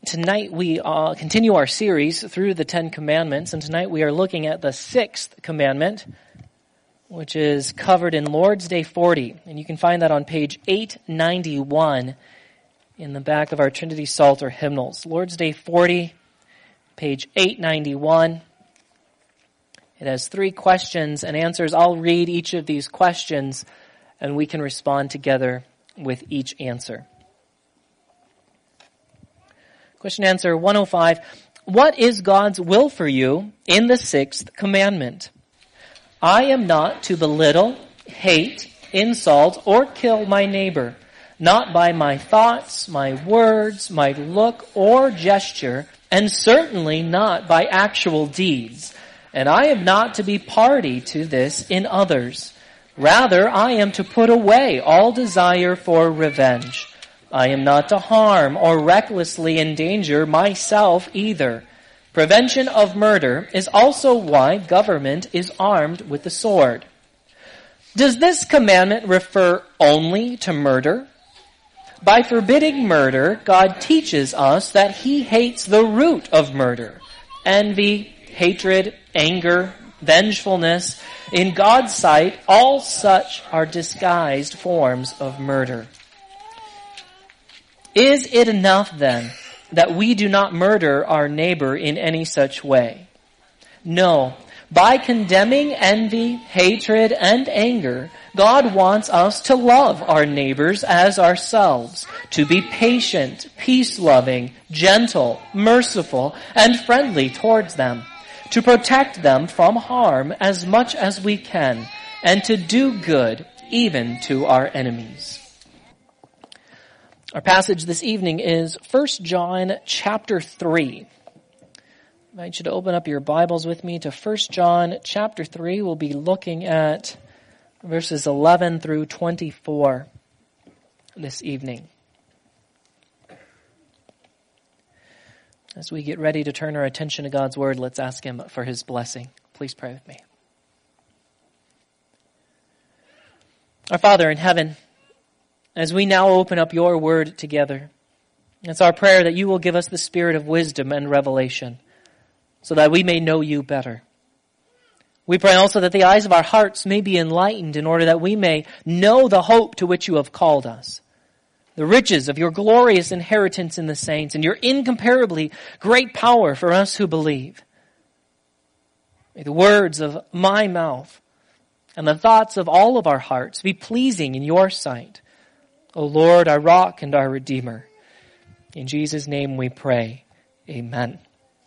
Tonight we continue our series through the Ten Commandments, and tonight we are looking at the sixth commandment, which is covered in Lord's Day 40. And you can find that on page 891 in the back of our Trinity Psalter hymnals. Lord's Day 40, page 891. It has 3 questions and answers. I'll read each of these questions, and we can respond together with each answer. Question answer 105. What is God's will for you in the sixth commandment? I am not to belittle, hate, insult, or kill my neighbor, not by my thoughts, my words, my look, or gesture, and certainly not by actual deeds. And I am not to be party to this in others. Rather, I am to put away all desire for revenge. I am not to harm or recklessly endanger myself either. Prevention of murder is also why government is armed with the sword. Does this commandment refer only to murder? By forbidding murder, God teaches us that He hates the root of murder. Envy, hatred, anger, vengefulness. In God's sight, all such are disguised forms of murder. Is it enough, then, that we do not murder our neighbor in any such way? No. By condemning envy, hatred, and anger, God wants us to love our neighbors as ourselves, to be patient, peace-loving, gentle, merciful, and friendly towards them, to protect them from harm as much as we can, and to do good even to our enemies. Our passage this evening is 1 John chapter 3. I invite you to open up your Bibles with me to 1 John chapter 3. We'll be looking at verses 11 through 24 this evening. As we get ready to turn our attention to God's Word, let's ask Him for His blessing. Please pray with me. Our Father in heaven, as we now open up your word together, it's our prayer that you will give us the spirit of wisdom and revelation so that we may know you better. We pray also that the eyes of our hearts may be enlightened in order that we may know the hope to which you have called us, the riches of your glorious inheritance in the saints, and your incomparably great power for us who believe. May the words of my mouth and the thoughts of all of our hearts be pleasing in your sight, O Lord, our rock and our redeemer. In Jesus' name we pray. Amen.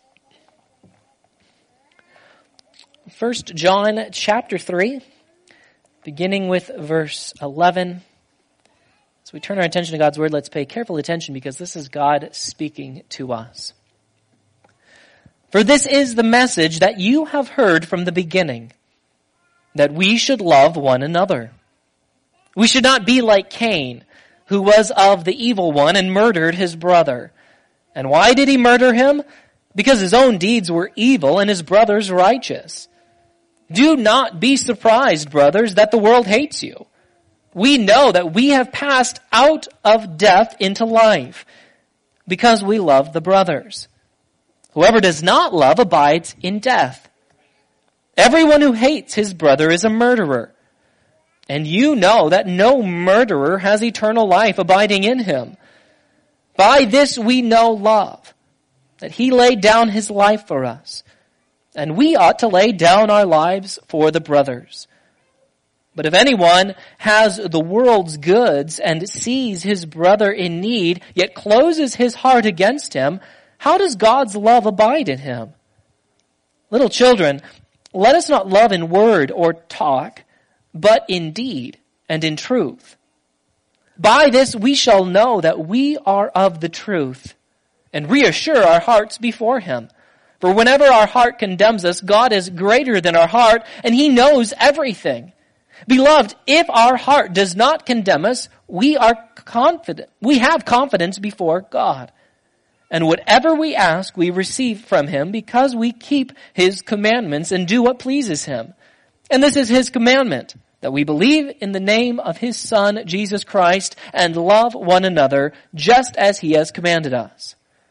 1 John chapter 3, beginning with verse 11. As we turn our attention to God's word, let's pay careful attention because this is God speaking to us. For this is the message that you have heard from the beginning, that we should love one another. We should not be like Cain, who was of the evil one and murdered his brother. And why did he murder him? Because his own deeds were evil and his brother's righteous. Do not be surprised, brothers, that the world hates you. We know that we have passed out of death into life because we love the brothers. Whoever does not love abides in death. Everyone who hates his brother is a murderer. And you know that no murderer has eternal life abiding in him. By this we know love, that he laid down his life for us, and we ought to lay down our lives for the brothers. But if anyone has the world's goods and sees his brother in need, yet closes his heart against him, how does God's love abide in him? Little children, let us not love in word or talk, but in deed and in truth. By this we shall know that we are of the truth, and reassure our hearts before Him. For whenever our heart condemns us, God is greater than our heart, and He knows everything. Beloved, if our heart does not condemn us, we have confidence before God. And whatever we ask, we receive from Him, because we keep His commandments and do what pleases Him. And this is His commandment, that we believe in the name of His Son, Jesus Christ, and love one another just as He has commanded us.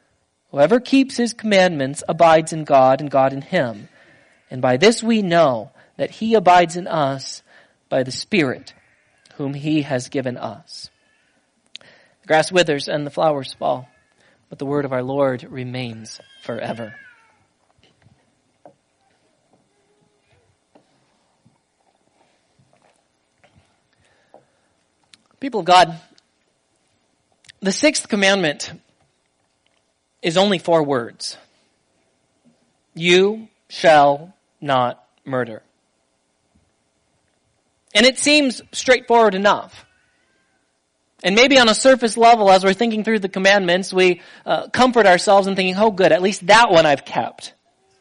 Whoever keeps his commandments abides in God and God in him. And by this we know that he abides in us by the Spirit whom he has given us. The grass withers and the flowers fall, but the word of our Lord remains forever. People of God, the sixth commandment is only 4 words. You shall not murder. And it seems straightforward enough. And maybe on a surface level, as we're thinking through the commandments, we comfort ourselves in thinking, oh good, at least that one I've kept.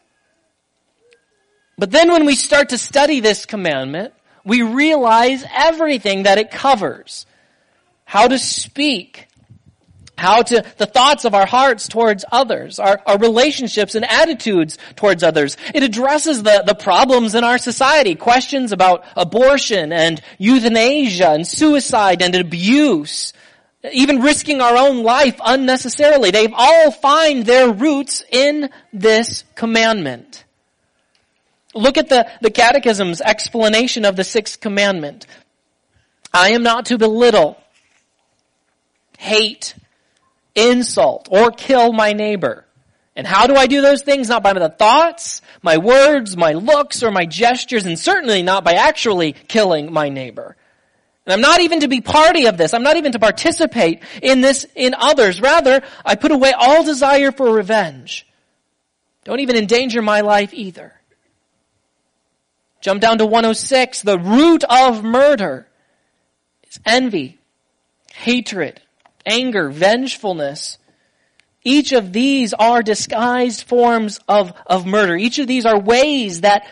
But then when we start to study this commandment, we realize everything that it covers. How to speak, the thoughts of our hearts towards others, our relationships and attitudes towards others. It addresses the problems in our society, questions about abortion and euthanasia and suicide and abuse, even risking our own life unnecessarily. They all find their roots in this commandment. Look at the Catechism's explanation of the sixth commandment. I am not to belittle, hate, insult, or kill my neighbor. And how do I do those things? Not by the thoughts, my words, my looks, or my gestures, and certainly not by actually killing my neighbor. And I'm not even to be party of this. I'm not even to participate in this in others. Rather, I put away all desire for revenge. Don't even endanger my life either. Jump down to 106. The root of murder is envy, hatred, anger, vengefulness. Each of these are disguised forms of murder. Each of these are ways that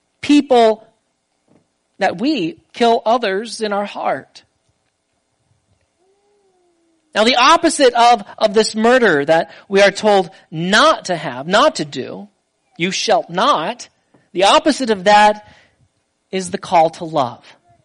we kill others in our heart. Now the opposite of this murder that we are told not to have, not to do, you shall not, the opposite of that is the call to love.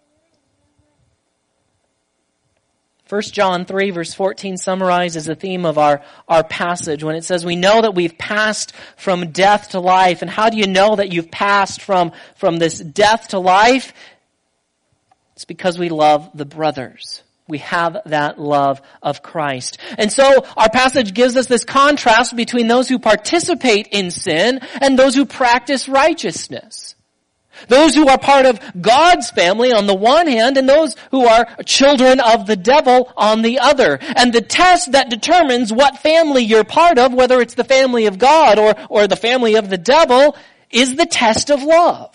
1 John 3 verse 14 summarizes the theme of our passage when it says, we know that we've passed from death to life. And how do you know that you've passed from this death to life? It's because we love the brothers. We have that love of Christ. And so our passage gives us this contrast between those who participate in sin and those who practice righteousness. Those who are part of God's family on the one hand, and those who are children of the devil on the other. And the test that determines what family you're part of, whether it's the family of God or the family of the devil, is the test of love.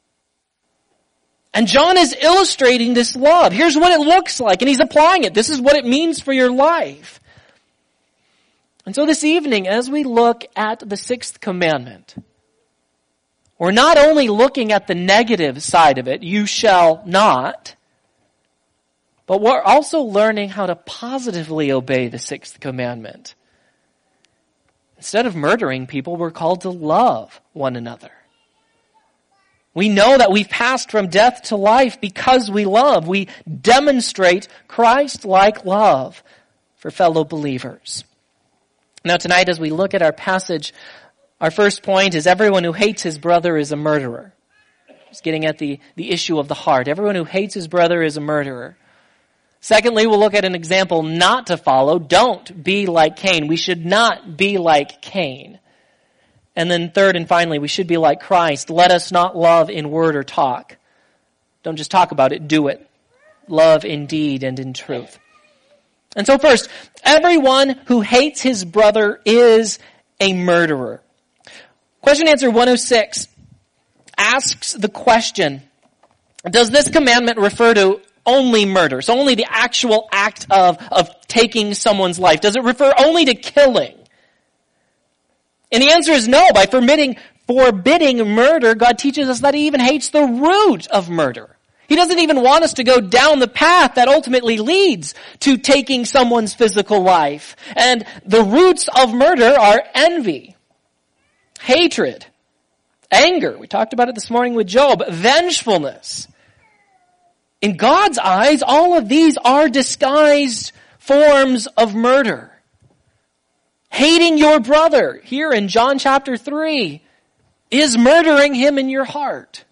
And John is illustrating this love. Here's what it looks like, and he's applying it. This is what it means for your life. And so this evening, as we look at the sixth commandment, we're not only looking at the negative side of it, you shall not, but we're also learning how to positively obey the sixth commandment. Instead of murdering people, we're called to love one another. We know that we've passed from death to life because we love. We demonstrate Christ-like love for fellow believers. Now tonight, as we look at our passage, our first point is everyone who hates his brother is a murderer. It's getting at the issue of the heart. Everyone who hates his brother is a murderer. Secondly, we'll look at an example not to follow. Don't be like Cain. We should not be like Cain. And then third and finally, we should be like Christ. Let us not love in word or talk. Don't just talk about it, do it. Love in deed and in truth. And so first, everyone who hates his brother is a murderer. Question answer 106 asks the question, does this commandment refer to only murder? So only the actual act of taking someone's life? Does it refer only to killing? And the answer is no. By forbidding murder, God teaches us that he even hates the root of murder. He doesn't even want us to go down the path that ultimately leads to taking someone's physical life. And the roots of murder are envy, hatred, anger. We talked about it this morning with Job. Vengefulness. In God's eyes, all of these are disguised forms of murder. Hating your brother, here in John chapter 3, is murdering him in your heart.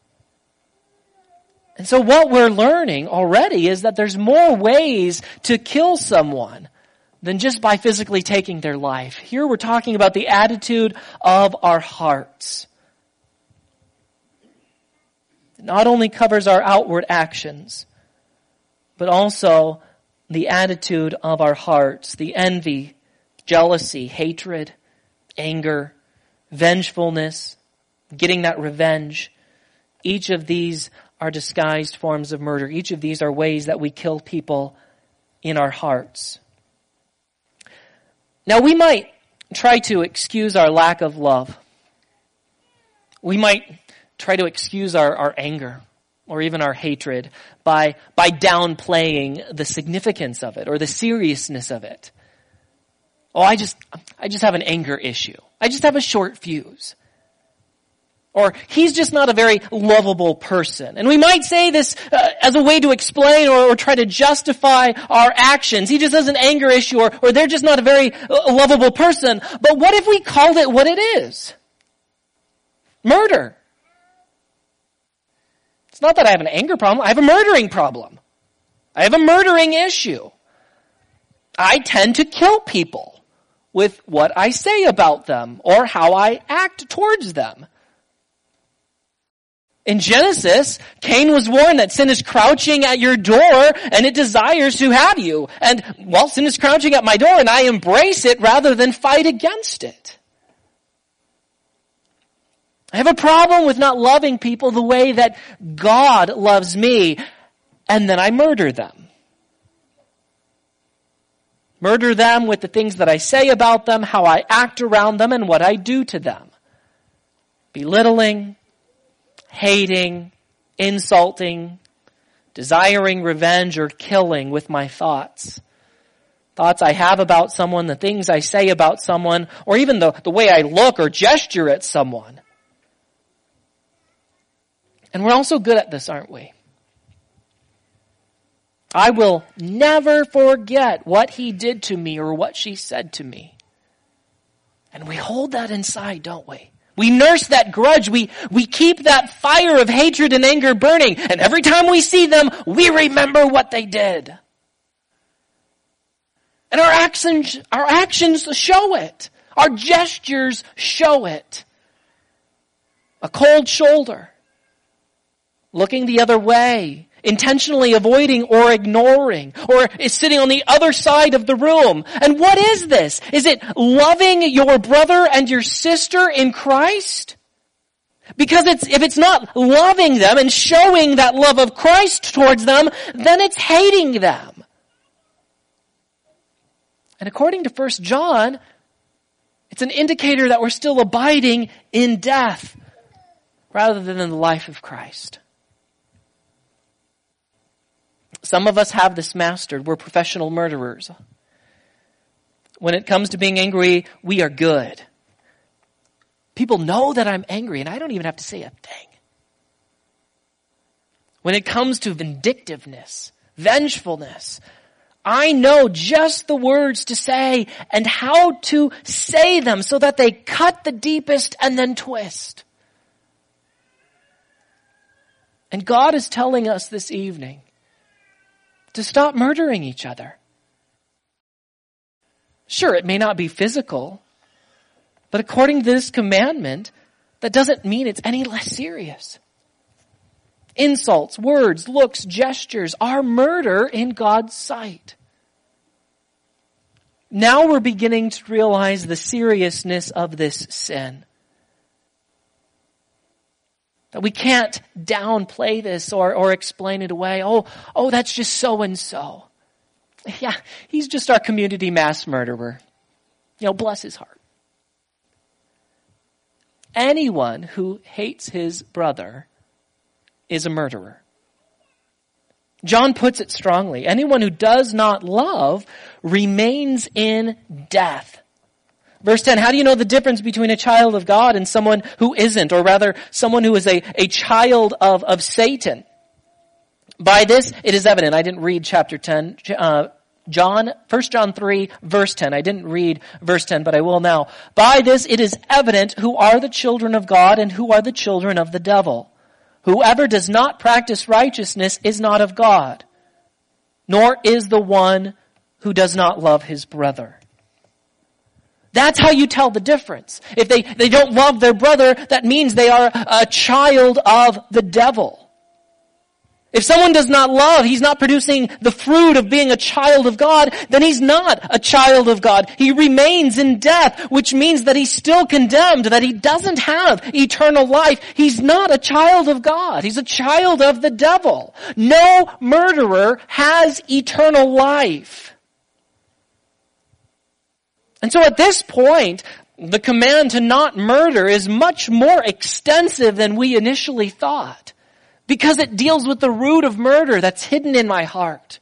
And so what we're learning already is that there's more ways to kill someone than just by physically taking their life. Here we're talking about the attitude of our hearts. It not only covers our outward actions, but also the attitude of our hearts, the envy, jealousy, hatred, anger, vengefulness, getting that revenge. Each of these are disguised forms of murder. Each of these are ways that we kill people in our hearts. Now, we might try to excuse our lack of love. We might try to excuse our anger or even our hatred by downplaying the significance of it or the seriousness of it. Oh, I just have an anger issue. I just have a short fuse. Or he's just not a very lovable person. And we might say this as a way to explain or try to justify our actions. He just has an anger issue or they're just not a very lovable person. But what if we called it what it is? Murder. It's not that I have an anger problem. I have a murdering problem. I have a murdering issue. I tend to kill people with what I say about them or how I act towards them. In Genesis, Cain was warned that sin is crouching at your door and it desires to have you. And, well, sin is crouching at my door and I embrace it rather than fight against it. I have a problem with not loving people the way that God loves me, and then I murder them. Murder them with the things that I say about them, how I act around them, and what I do to them. Belittling, hating, insulting, desiring revenge, or killing with my thoughts. Thoughts I have about someone, the things I say about someone, or even the way I look or gesture at someone. And we're also good at this, aren't we? I will never forget what he did to me or what she said to me. And we hold that inside, don't we? We nurse that grudge. We keep that fire of hatred and anger burning. And every time we see them, we remember what they did. And our actions show it. Our gestures show it. A cold shoulder. Looking the other way. Intentionally avoiding or ignoring. Or is sitting on the other side of the room. And what is this? Is it loving your brother and your sister in Christ? Because if it's not loving them and showing that love of Christ towards them, then it's hating them. And according to 1 John, it's an indicator that we're still abiding in death rather than in the life of Christ. Some of us have this mastered. We're professional murderers. When it comes to being angry, we are good. People know that I'm angry and I don't even have to say a thing. When it comes to vindictiveness, vengefulness, I know just the words to say and how to say them so that they cut the deepest and then twist. And God is telling us this evening to stop murdering each other. Sure, it may not be physical, but according to this commandment, that doesn't mean it's any less serious. Insults, words, looks, gestures are murder in God's sight. Now we're beginning to realize the seriousness of this sin. That we can't downplay this or explain it away. Oh, that's just so and so. Yeah, he's just our community mass murderer. Bless his heart. Anyone who hates his brother is a murderer. John puts it strongly. Anyone who does not love remains in death. Verse 10, how do you know the difference between a child of God and someone who isn't, or rather someone who is a child of Satan? By this it is evident. I didn't read chapter 10, 1 John 3, verse 10. I didn't read verse 10, but I will now. By this it is evident who are the children of God and who are the children of the devil. Whoever does not practice righteousness is not of God, nor is the one who does not love his brother. That's how you tell the difference. If they don't love their brother, that means they are a child of the devil. If someone does not love, he's not producing the fruit of being a child of God, then he's not a child of God. He remains in death, which means that he's still condemned, that he doesn't have eternal life. He's not a child of God. He's a child of the devil. No murderer has eternal life. And so at this point, the command to not murder is much more extensive than we initially thought, because it deals with the root of murder that's hidden in my heart.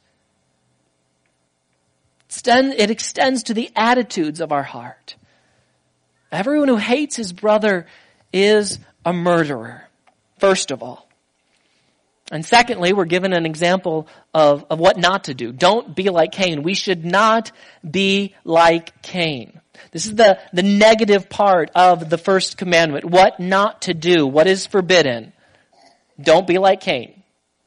It extends to the attitudes of our heart. Everyone who hates his brother is a murderer, first of all. And secondly, we're given an example of what not to do. Don't be like Cain. We should not be like Cain. This is the negative part of the first commandment. What not to do. What is forbidden. Don't be like Cain.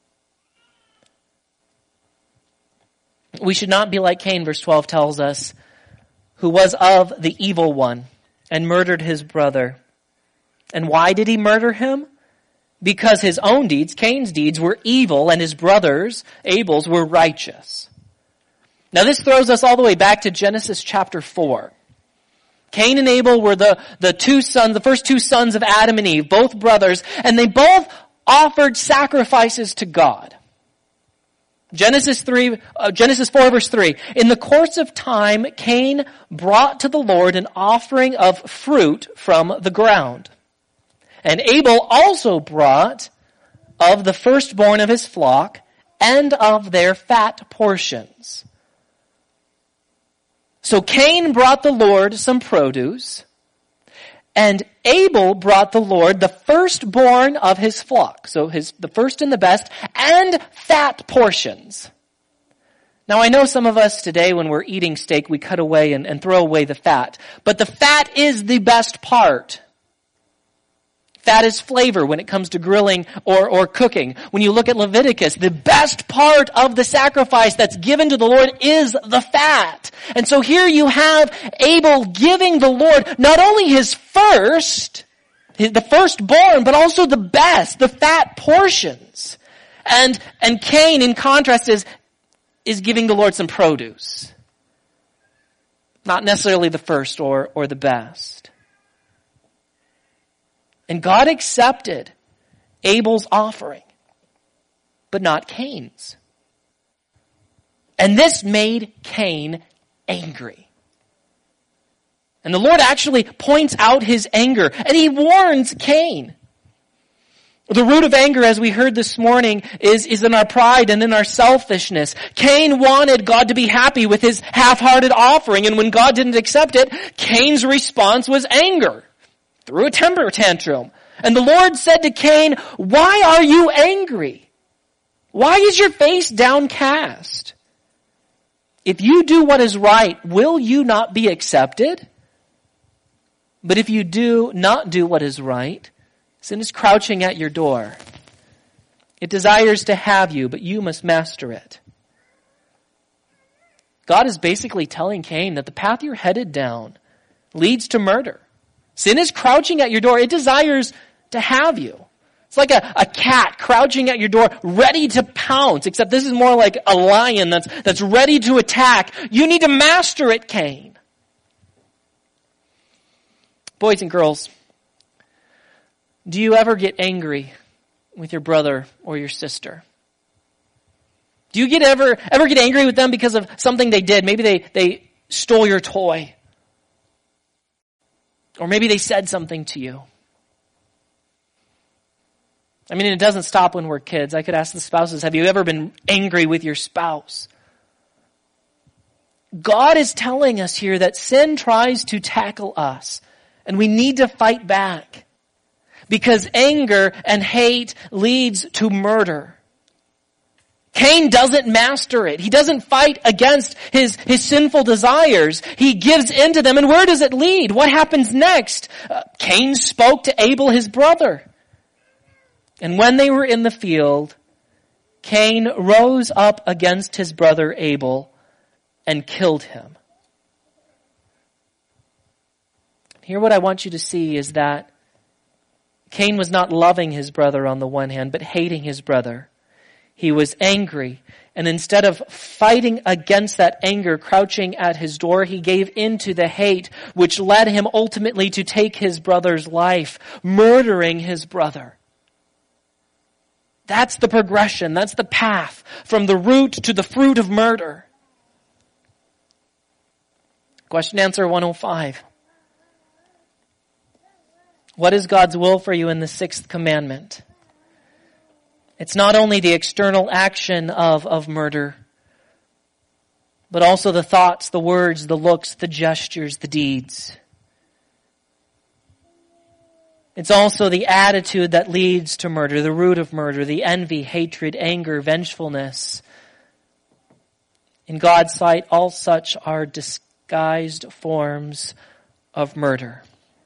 We should not be like Cain, verse 12 tells us, who was of the evil one and murdered his brother. And why did he murder him? Because his own deeds, Cain's deeds, were evil and his brothers, Abel's, were righteous. Now this throws us all the way back to Genesis chapter 4. Cain and Abel were the first two sons of Adam and Eve, both brothers, and they both offered sacrifices to God. Genesis 4 verse 3. In the course of time, Cain brought to the Lord an offering of fruit from the ground. And Abel also brought of the firstborn of his flock and of their fat portions. So Cain brought the Lord some produce, and Abel brought the Lord the firstborn of his flock, so the first and the best, and fat portions. Now I know some of us today when we're eating steak, we cut away and throw away the fat. But the fat is the best part. Fat is flavor when it comes to grilling or cooking. When you look at Leviticus, the best part of the sacrifice that's given to the Lord is the fat. And so here you have Abel giving the Lord not only his the firstborn, but also the best, the fat portions. And Cain, in contrast, is giving the Lord some produce. Not necessarily the first or the best. And God accepted Abel's offering, but not Cain's. And this made Cain angry. And the Lord actually points out his anger, and he warns Cain. The root of anger, as we heard this morning, is in our pride and in our selfishness. Cain wanted God to be happy with his half-hearted offering, and when God didn't accept it, Cain's response was anger. Threw a temper tantrum. And the Lord said to Cain, "Why are you angry? Why is your face downcast? If you do what is right, will you not be accepted? But if you do not do what is right, sin is crouching at your door. It desires to have you, but you must master it." God is basically telling Cain that the path you're headed down leads to murder. Sin is crouching at your door. It desires to have you. It's like a cat crouching at your door, ready to pounce, except this is more like a lion that's ready to attack. You need to master it, Cain. Boys and girls, do you ever get angry with your brother or your sister? Do you ever get angry with them because of something they did? Maybe they stole your toy. Or maybe they said something to you. I mean, it doesn't stop when we're kids. I could ask the spouses, have you ever been angry with your spouse? God is telling us here that sin tries to tackle us, and we need to fight back. Because anger and hate leads to murder. Cain doesn't master it. He doesn't fight against his sinful desires. He gives in to them. And where does it lead? What happens next? Cain spoke to Abel, his brother. And when they were in the field, Cain rose up against his brother Abel and killed him. Here what I want you to see is that Cain was not loving his brother on the one hand, but hating his brother. He was angry, and instead of fighting against that anger, crouching at his door, he gave in to the hate, which led him ultimately to take his brother's life, murdering his brother. That's the progression. That's the path from the root to the fruit of murder. Question answer 105. What is God's will for you in the sixth commandment? It's not only the external action of murder, but also the thoughts, the words, the looks, the gestures, the deeds. It's also the attitude that leads to murder, the root of murder, the envy, hatred, anger, vengefulness. In God's sight, all such are disguised forms of murder.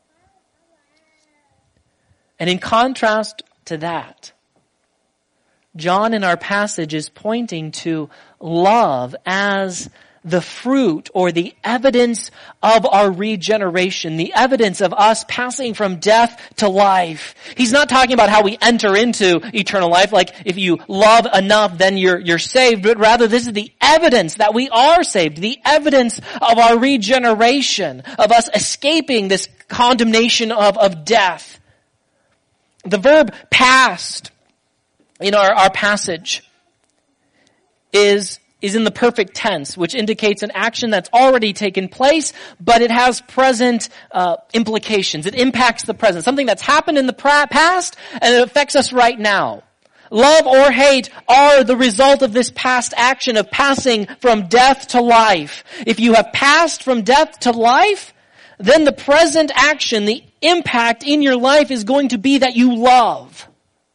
And in contrast to that, John in our passage is pointing to love as the fruit or the evidence of our regeneration, the evidence of us passing from death to life. He's not talking about how we enter into eternal life, like if you love enough then you're saved, but rather this is the evidence that we are saved, the evidence of our regeneration, of us escaping this condemnation of death. The verb passed in our passage is in the perfect tense, which indicates an action that's already taken place, but it has present implications. It impacts the present. Something that's happened in the past and it affects us right now. Love or hate are the result of this past action of passing from death to life. If you have passed from death to life, then the present action, the impact in your life is going to be that you love.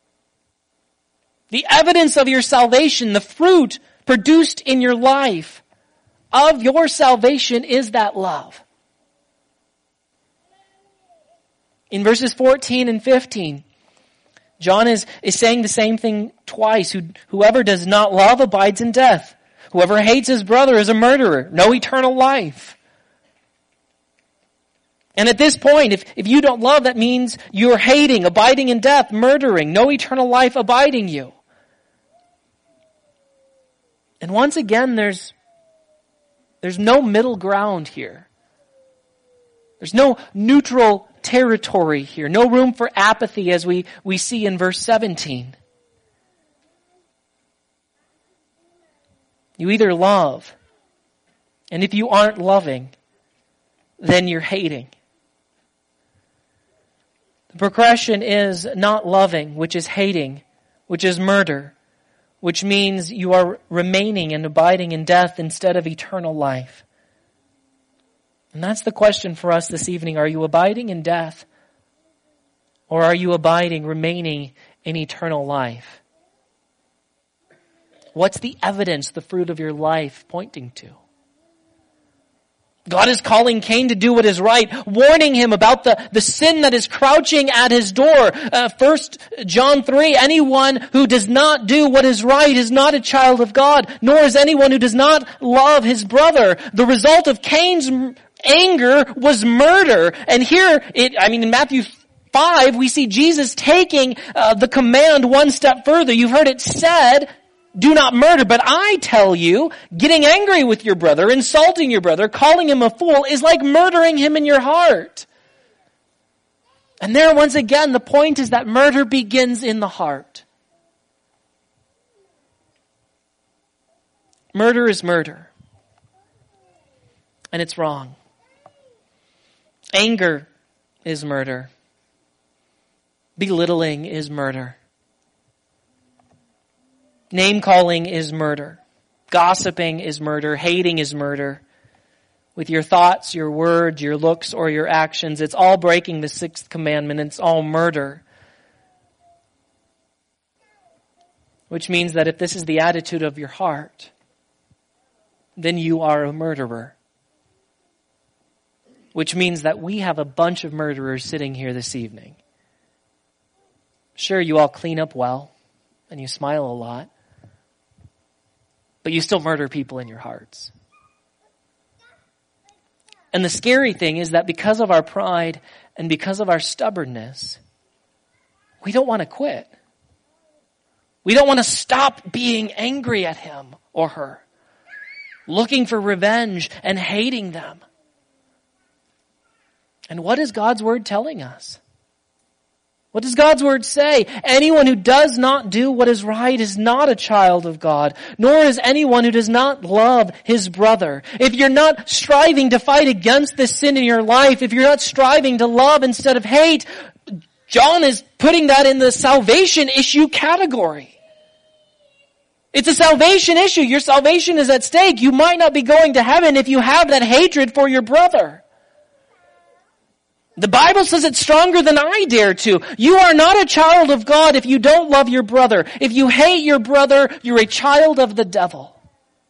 The evidence of your salvation, the fruit produced in your life of your salvation is that love. In verses 14 and 15, John is saying the same thing twice. Whoever does not love abides in death. Whoever hates his brother is a murderer. No eternal life. And at this point, if you don't love, that means you're hating, abiding in death, murdering, no eternal life abiding you. And once again, there's no middle ground here. There's no neutral territory here. No room for apathy as we see in verse 17. You either love, and if you aren't loving, then you're hating. The progression is not loving, which is hating, which is murder, which means you are remaining and abiding in death instead of eternal life. And that's the question for us this evening. Are you abiding in death? Or are you abiding, remaining in eternal life? What's the evidence, the fruit of your life pointing to? God is calling Cain to do what is right, warning him about the sin that is crouching at his door. 1 John 3, anyone who does not do what is right is not a child of God, nor is anyone who does not love his brother. The result of Cain's anger was murder. And here, in Matthew 5, we see Jesus taking the command one step further. You've heard it said, do not murder, but I tell you, getting angry with your brother, insulting your brother, calling him a fool is like murdering him in your heart. And there once again, the point is that murder begins in the heart. Murder is murder. And it's wrong. Anger is murder. Belittling is murder. Name-calling is murder. Gossiping is murder. Hating is murder. With your thoughts, your words, your looks, or your actions, it's all breaking the sixth commandment. It's all murder. which means that if this is the attitude of your heart, then you are a murderer. Which means that we have a bunch of murderers sitting here this evening. Sure, you all clean up well, and you smile a lot, but you still murder people in your hearts. And the scary thing is that because of our pride and because of our stubbornness, we don't want to quit. We don't want to stop being angry at him or her, looking for revenge and hating them. And what is God's word telling us? What does God's word say? Anyone who does not do what is right is not a child of God, nor is anyone who does not love his brother. If you're not striving to fight against this sin in your life, if you're not striving to love instead of hate, John is putting that in the salvation issue category. It's a salvation issue. Your salvation is at stake. You might not be going to heaven if you have that hatred for your brother. The Bible says it's stronger than I dare to. You are not a child of God if you don't love your brother. If you hate your brother, you're a child of the devil.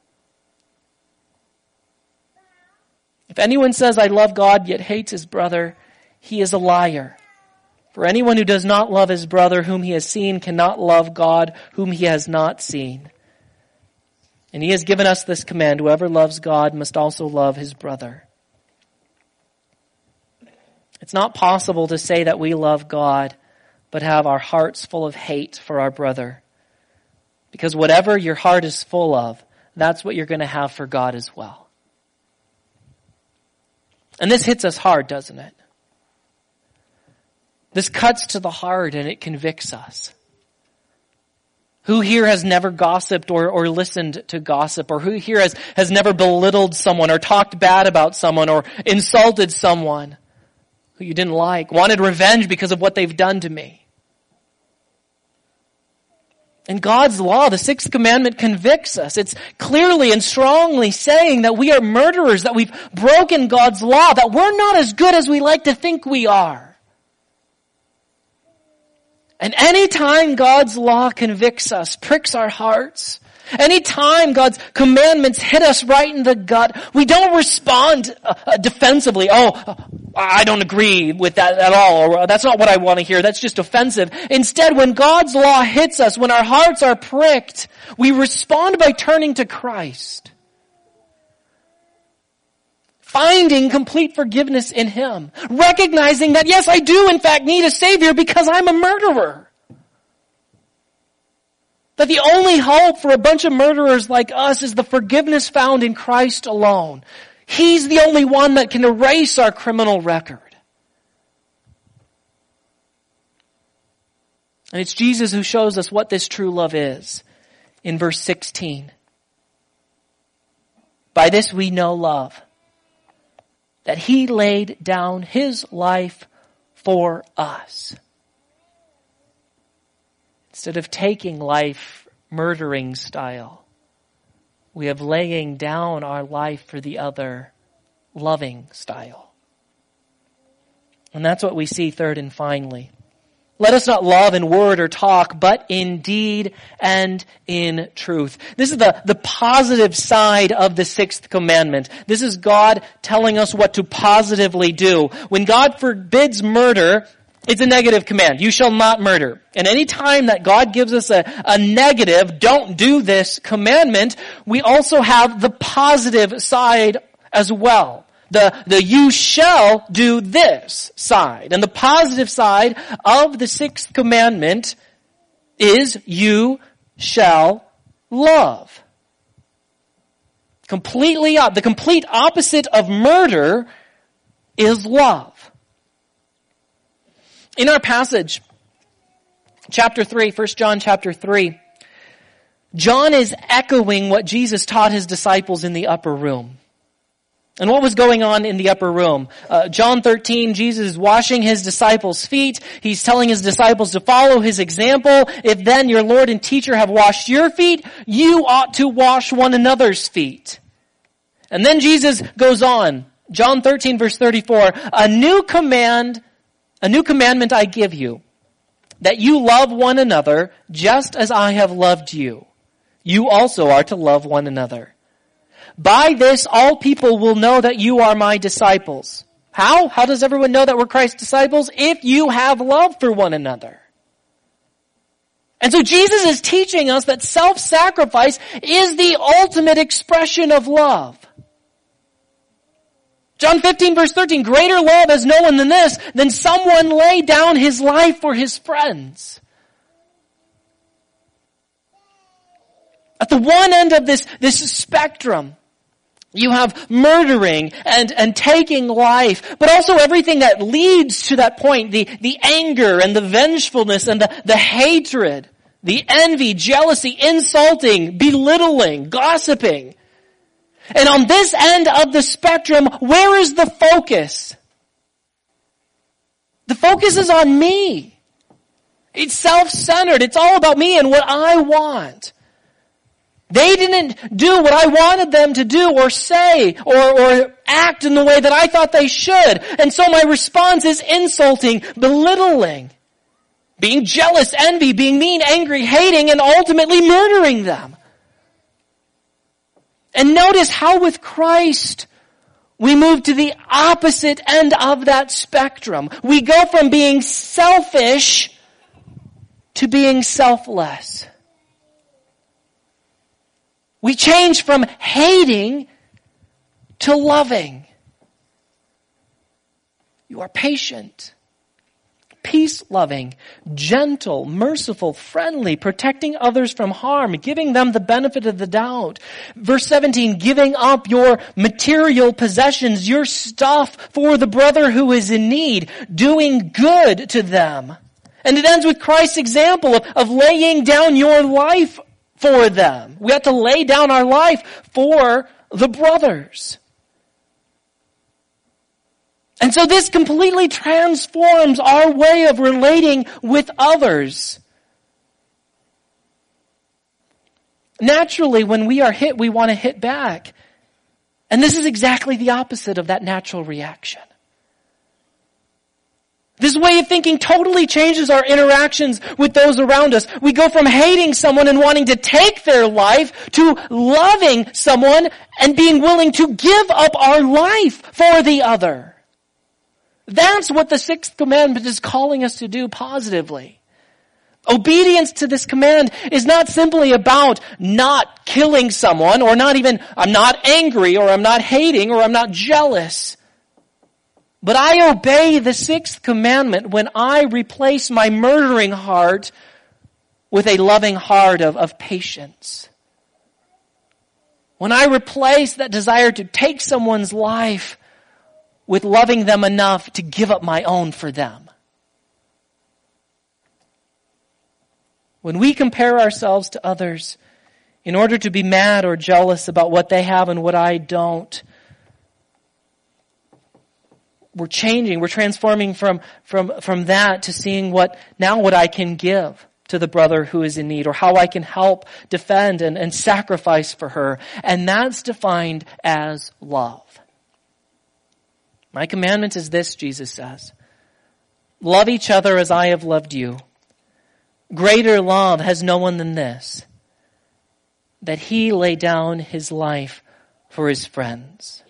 If anyone says, I love God, yet hates his brother, he is a liar. For anyone who does not love his brother whom he has seen cannot love God whom he has not seen. And he has given us this command, whoever loves God must also love his brother. It's not possible to say that we love God, but have our hearts full of hate for our brother. Because whatever your heart is full of, that's what you're going to have for God as well. And this hits us hard, doesn't it? This cuts to the heart and it convicts us. Who here has never gossiped or listened to gossip? Or who here has never belittled someone or talked bad about someone or insulted someone who you didn't like, wanted revenge because of what they've done to me? And God's law, the sixth commandment, convicts us. It's clearly and strongly saying that we are murderers, that we've broken God's law, that we're not as good as we like to think we are. And anytime God's law convicts us, pricks our hearts, anytime God's commandments hit us right in the gut, we don't respond defensively. Oh, I don't agree with that at all, or that's not what I want to hear. That's just offensive. Instead, when God's law hits us, when our hearts are pricked, we respond by turning to Christ, finding complete forgiveness in Him, recognizing that, yes, I do in fact need a Savior because I'm a murderer. That the only hope for a bunch of murderers like us is the forgiveness found in Christ alone. He's the only one that can erase our criminal record. And it's Jesus who shows us what this true love is in verse 16. By this we know love, that He laid down His life for us. Instead of taking life murdering style, we have laying down our life for the other loving style. And that's what we see third and finally. Let us not love in word or talk, but in deed and in truth. This is the positive side of the sixth commandment. This is God telling us what to positively do. When God forbids murder, it's a negative command. You shall not murder. And any time that God gives us a negative, don't do this commandment, we also have the positive side as well. The you shall do this side. And the positive side of the sixth commandment is you shall love. The complete opposite of murder is love. In our passage, chapter 3, 1 John chapter 3, John is echoing what Jesus taught His disciples in the upper room. And what was going on in the upper room? John 13, Jesus is washing His disciples' feet. He's telling His disciples to follow His example. If then your Lord and teacher have washed your feet, you ought to wash one another's feet. And then Jesus goes on. John 13 verse 34, a new commandment I give you, that you love one another just as I have loved you. You also are to love one another. By this, all people will know that you are my disciples. How? How does everyone know that we're Christ's disciples? If you have love for one another. And so Jesus is teaching us that self-sacrifice is the ultimate expression of love. John 15 verse 13, greater love has no one than this, than someone lay down his life for his friends. At the one end of this spectrum, you have murdering and taking life, but also everything that leads to that point, the anger and the vengefulness and the hatred, the envy, jealousy, insulting, belittling, gossiping. And on this end of the spectrum, where is the focus? The focus is on me. It's self-centered. It's all about me and what I want. They didn't do what I wanted them to do or say or act in the way that I thought they should. And so my response is insulting, belittling, being jealous, envy, being mean, angry, hating, and ultimately murdering them. And notice how with Christ we move to the opposite end of that spectrum. We go from being selfish to being selfless. We change from hating to loving. You are patient, peace-loving, gentle, merciful, friendly, protecting others from harm, giving them the benefit of the doubt. Verse 17, giving up your material possessions, your stuff for the brother who is in need, doing good to them. And it ends with Christ's example of laying down your life for them. We have to lay down our life for the brothers. And so this completely transforms our way of relating with others. Naturally, when we are hit, we want to hit back. And this is exactly the opposite of that natural reaction. This way of thinking totally changes our interactions with those around us. We go from hating someone and wanting to take their life to loving someone and being willing to give up our life for the other. That's what the sixth commandment is calling us to do positively. Obedience to this command is not simply about not killing someone or not even, I'm not angry or I'm not hating or I'm not jealous. But I obey the sixth commandment when I replace my murdering heart with a loving heart of patience. When I replace that desire to take someone's life with loving them enough to give up my own for them. When we compare ourselves to others in order to be mad or jealous about what they have and what I don't, we're changing, we're transforming from that to seeing what I can give to the brother who is in need, or how I can help defend and sacrifice for her. And that's defined as love. My commandment is this, Jesus says. Love each other as I have loved you. Greater love has no one than this, that he lay down his life for his friends.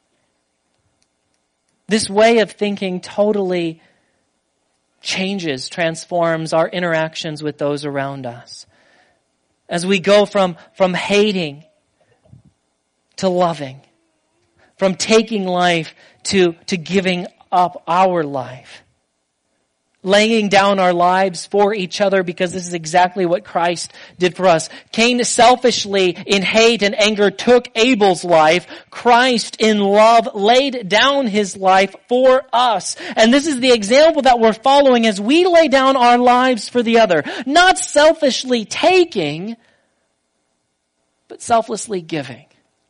This way of thinking totally changes, transforms our interactions with those around us. As we go from hating to loving, from taking life to giving up our life. Laying down our lives for each other, because this is exactly what Christ did for us. Cain selfishly in hate and anger took Abel's life. Christ in love laid down his life for us. And this is the example that we're following as we lay down our lives for the other. Not selfishly taking, but selflessly giving.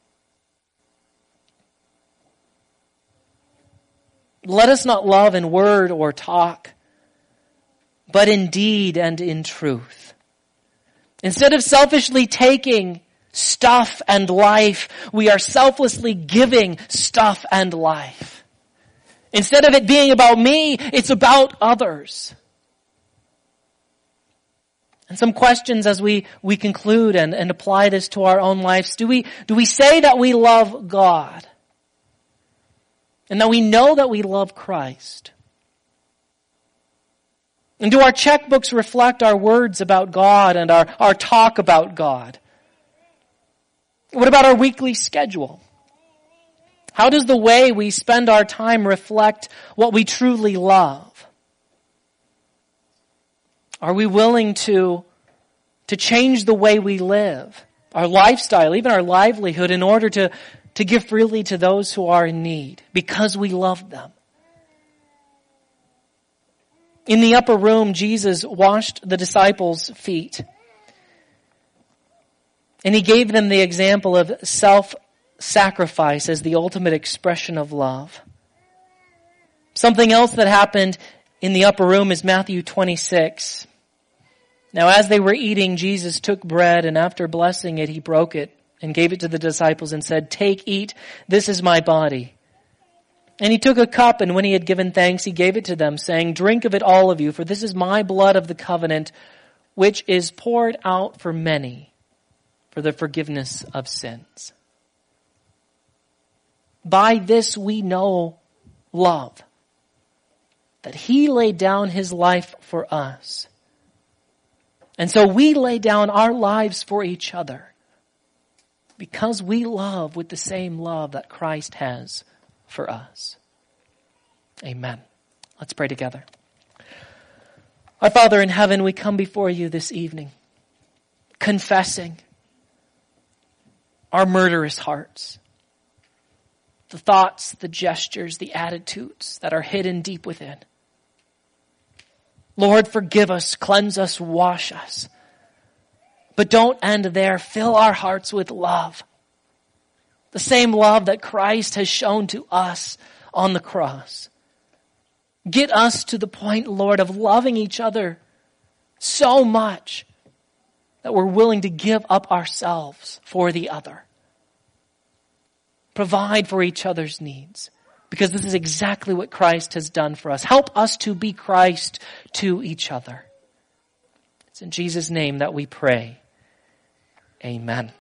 Let us not love in word or talk, but in deed and in truth. Instead of selfishly taking stuff and life, we are selflessly giving stuff and life. Instead of it being about me, it's about others. And some questions as we conclude and apply this to our own lives. Do we say that we love God? And that we know that we love Christ? And do our checkbooks reflect our words about God and our talk about God? What about our weekly schedule? How does the way we spend our time reflect what we truly love? Are we willing to change the way we live, our lifestyle, even our livelihood, in order to give freely to those who are in need because we love them? In the upper room, Jesus washed the disciples' feet. And he gave them the example of self-sacrifice as the ultimate expression of love. Something else that happened in the upper room is Matthew 26. Now as they were eating, Jesus took bread, and after blessing it, he broke it and gave it to the disciples and said, "Take, eat, this is my body." And he took a cup, and when he had given thanks, he gave it to them, saying, "Drink of it, all of you, for this is my blood of the covenant, which is poured out for many for the forgiveness of sins." By this we know love, that he laid down his life for us. And so we lay down our lives for each other because we love with the same love that Christ has for us. Amen. Let's pray together. Our Father in heaven, we come before you this evening, confessing our murderous hearts, the thoughts, the gestures, the attitudes that are hidden deep within. Lord, forgive us, cleanse us, wash us. But don't end there. Fill our hearts with love. The same love that Christ has shown to us on the cross. Get us to the point, Lord, of loving each other so much that we're willing to give up ourselves for the other. Provide for each other's needs. Because this is exactly what Christ has done for us. Help us to be Christ to each other. It's in Jesus' name that we pray. Amen.